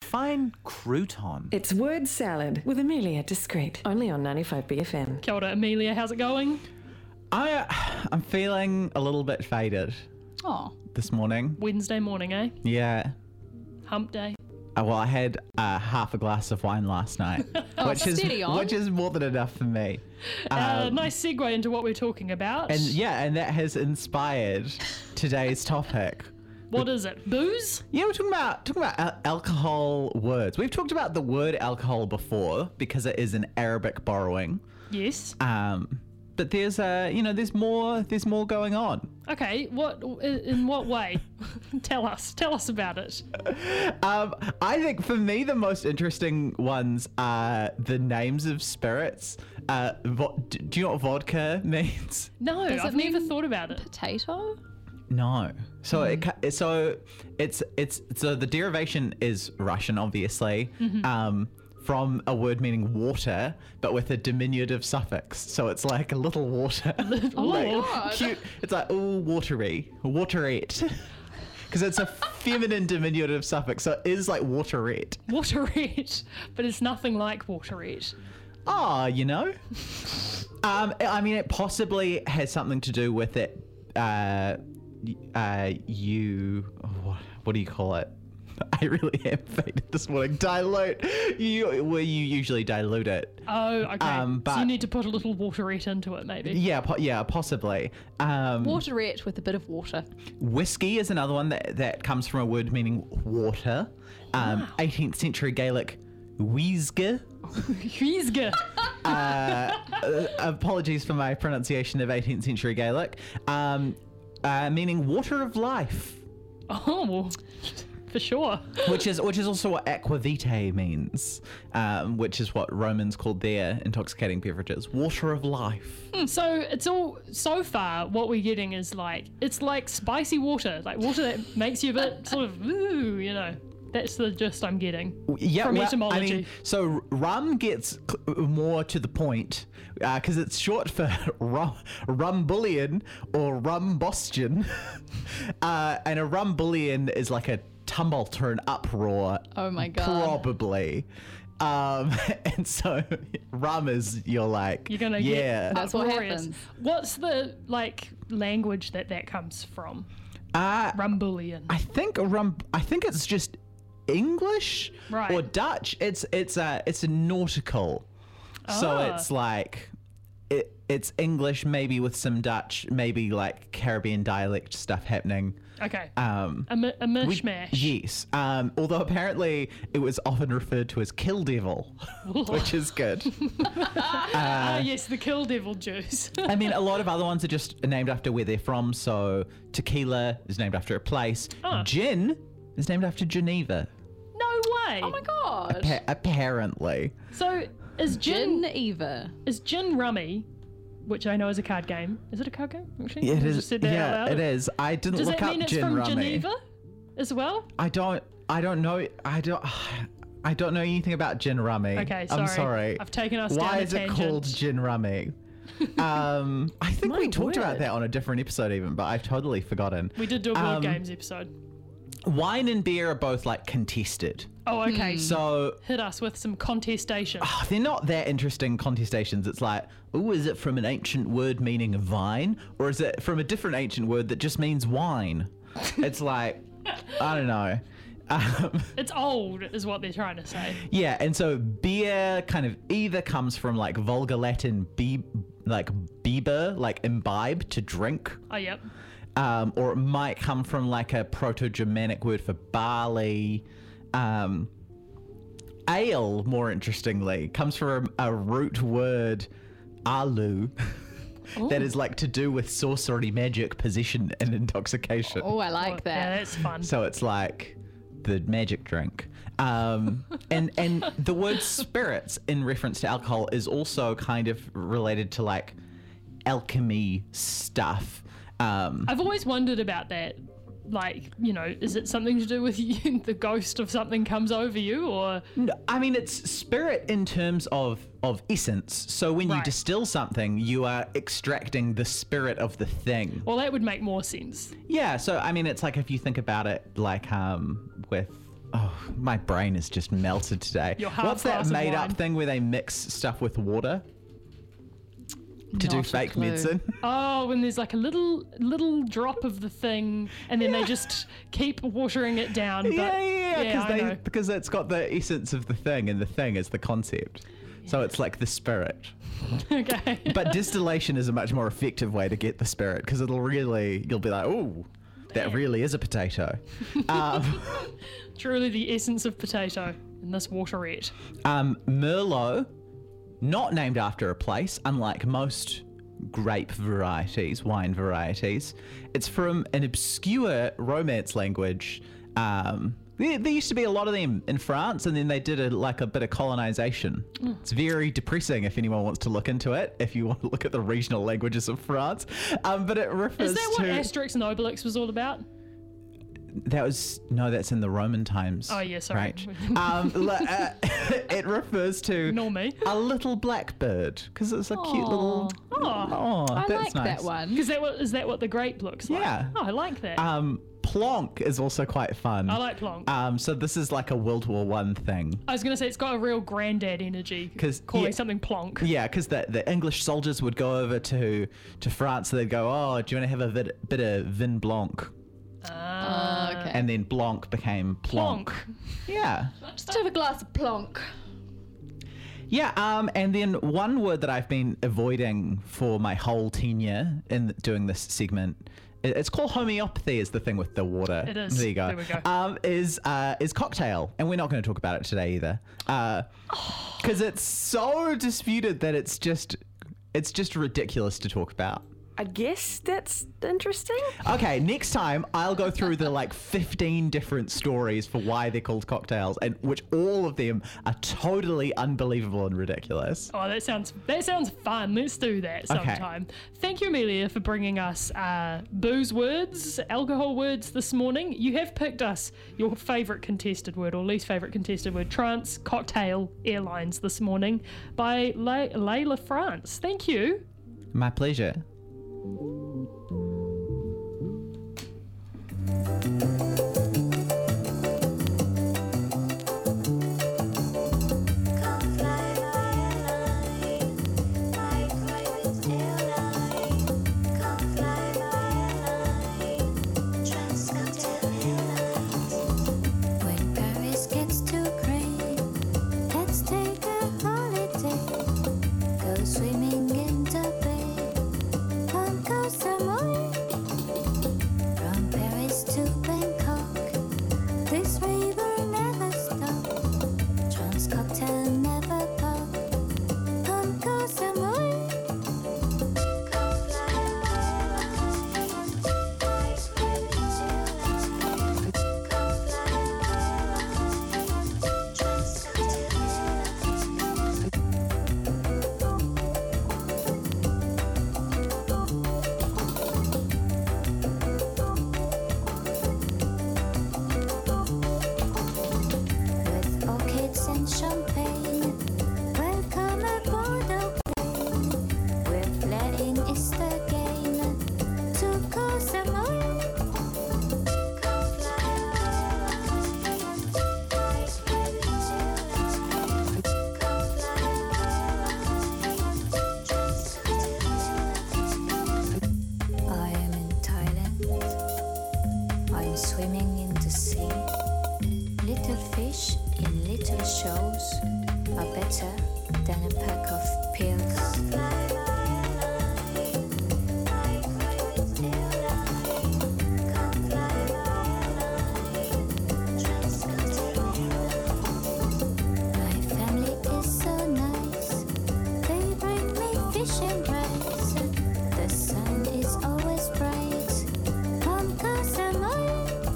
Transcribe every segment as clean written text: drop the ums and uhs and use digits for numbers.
fine crouton. It's Word Salad with Amelia Discreet, only on 95BFM. Kia ora, Amelia. How's it going? I'm feeling a little bit faded Oh, this morning. Wednesday morning, eh? Yeah. Hump day. Well, I had half a glass of wine last night, steady on. which is more than enough for me. Nice segue into what we're talking about. And that has inspired today's topic. What is it? Booze? Yeah, we're talking about alcohol words. We've talked about the word alcohol before because it is an Arabic borrowing. Yes. But there's more going on. Okay. In what way? Tell us about it. I think for me the most interesting ones are the names of spirits. Do you know what vodka means? No, Does it I've never mean thought about it. potato? No. So it's the derivation is Russian, obviously. From a word meaning water, but with a diminutive suffix. So it's like a little water. God. Cute. It's like, ooh, watery. Waterette. Because it's a feminine diminutive suffix. So it is like waterette. Waterette. But it's nothing like waterette. Oh, you know. I mean, it possibly has something to do with it. What do you call it? I really am faded this morning. Dilute. You usually dilute it. Oh, okay. But so you need to put a little waterette into it, maybe. Yeah, possibly. Waterette with a bit of water. Whiskey is another one that comes from a word meaning water. 18th century Gaelic, wheezge. Wheezge. Apologies for my pronunciation of 18th century Gaelic. Meaning water of life. Oh, well, for sure. Which is also what aqua vitae means, which is what Romans called their intoxicating beverages, water of life. So it's all, so far what we're getting is it's like spicy water, like water that makes you a bit sort of, ooh, you know. That's the gist I'm getting from etymology. I mean, so rum gets more to the point because it's short for rumbullion or rumbostion. And a rumbullion is like a tumult or an uproar. Oh my God. Probably. And so rum is, you're gonna get That's what uproarious. happens. What's the language that comes from? Rumbullion. I think it's just English Right. or Dutch. It's a nautical, so it's like it's English maybe with some Dutch, maybe like Caribbean dialect stuff happening. Okay. A mishmash. Yes. Although apparently it was often referred to as kill devil, which is good. Yes, the kill devil juice. I mean, a lot of other ones are just named after where they're from. So tequila is named after a place. Gin is named after Geneva. No way. Oh my God. Apparently. So is gin Geneva. is gin rummy, which I know is a card game. Is it a card game? Actually, It I is. just said that out Yeah, loud. it is. I didn't Does look that up mean it's gin from rummy. Geneva as well? I don't know. I don't know anything about gin rummy. Okay, sorry. I'm sorry. I've taken us Why down a is it tangent. called gin rummy? I think we My talked about word. that on a different episode even, but I've totally forgotten. We did do a board games episode. Wine and beer are both like contested. Oh, okay. So Hit us with some contestation. they're not that interesting contestations. It's like, oh, is it from an ancient word meaning vine? Or is it from a different ancient word that just means wine? It's like, I don't know. It's old, is what they're trying to say. Yeah, and so beer kind of either comes from like Vulgar Latin biber, like imbibe, to drink. Oh, yep. Or it might come from like a Proto-Germanic word for barley. Ale, more interestingly, comes from a root word, alu, that is like to do with sorcery, magic, possession, and intoxication. Oh, I like Yeah, that. that's fun. So it's like the magic drink. And the word spirits in reference to alcohol is also kind of related to like alchemy stuff. I've always wondered about that. Like, you know, is it something to do with you? The ghost of something comes over you, or No, I mean, it's spirit in terms of essence. So when you Right. distill something, you are extracting the spirit of the thing. well, that would make more sense. Yeah. So I mean, it's like if you think about it, like with Oh, my brain is just melted today. Your What's that half-glass of made up wine. thing where they mix stuff with water to do Not a fake clue. medicine? Oh, when there's like a little drop of the thing, and then they just keep watering it down. But Yeah, because it's got the essence of the thing, and the thing is the concept. So it's like the spirit. Okay. But distillation is a much more effective way to get the spirit, because you'll be like, ooh, that really is a potato. Truly the essence of potato in this waterette. Merlot, not named after a place, unlike most grape varieties, wine varieties. It's from an obscure Romance language. There used to be a lot of them in France, and then they did a bit of colonization. It's very depressing if anyone wants to look into it, if you want to look at the regional languages of France. But it refers Is that what to... Asterix and Obelix was all about? That's in the Roman times. Oh, yeah, sorry. Right. It refers to Nor me. a little blackbird, because it's a cute little... Oh, Oh, I that's like nice. that one. is that what the grape looks like? Yeah. Oh, I like that. Plonk is also quite fun. I like plonk. So this is like a World War I thing. I was going to say it's got a real granddad energy. 'Cause, calling yeah. something plonk. Yeah, because the English soldiers would go over to France, and they'd go, oh, do you want to have a bit of vin blanc? Okay. And then blanc became plonk. Plonk. Yeah. Just have a glass of plonk. Yeah, and then one word that I've been avoiding for my whole tenure in doing this segment, it's called homeopathy, is the thing with the water. It is. There you go. There we go. Is cocktail, and we're not going to talk about it today either, because it's so disputed that it's just ridiculous to talk about. I guess that's interesting. Okay, next time I'll go through the 15 different stories for why they're called cocktails, and which all of them are totally unbelievable and ridiculous. Oh, that sounds fun. Let's do that sometime. Thank you, Amelia, for bringing us booze words, alcohol words this morning. You have picked us your favourite contested word or least favourite contested word, trance, cocktail, airlines this morning by Layla France. Thank you. My pleasure. When Paris gets too great, let's take a holiday. Go swimming in the bay on Koh Samui. From Paris to Bangkok, this river never stops. Trans cocktail never pop on Koh Samui. With orchids and champagne, welcome aboard the plane. We're flying is the game to Koh Samui. I am in Thailand. I'm swimming in the sea. Little fish in little shows are better than a pack of pills. My family is so nice. They bring me fish and rice. The sun is always bright on Koh Samui.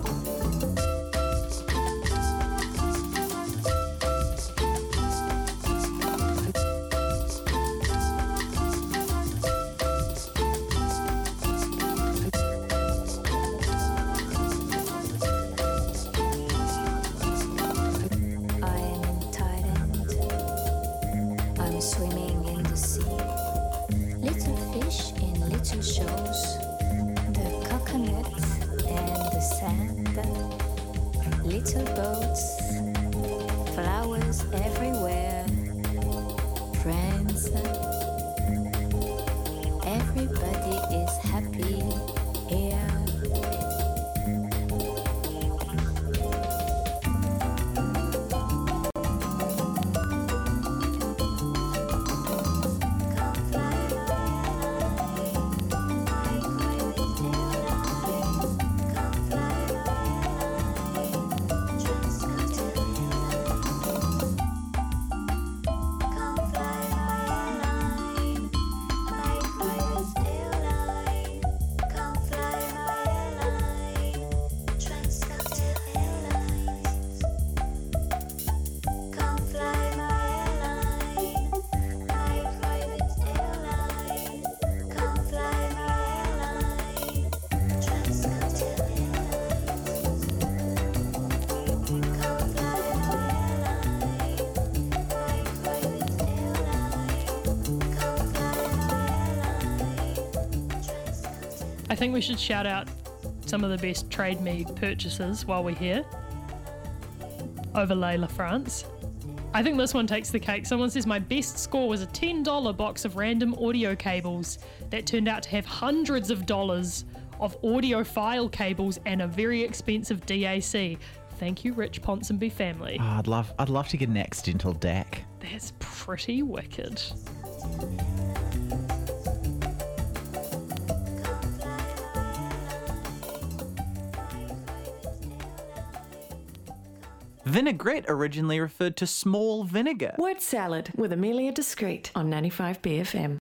I am in Thailand. I'm swimming in the sea. Little fish in little shows. The coconut and the sand. Little boats smiles everywhere. Friends, everybody is happy here. I think we should shout out some of the best Trade Me purchases while we're here. Over Layla France. I think this one takes the cake. Someone says my best score was a $10 box of random audio cables that turned out to have hundreds of dollars of audiophile cables and a very expensive DAC. Thank you, Rich Ponsonby family. Oh, I'd love to get an accidental DAC. That's pretty wicked. Vinaigrette originally referred to small vinegar. Word salad with Amelia Discreet on 95 BFM.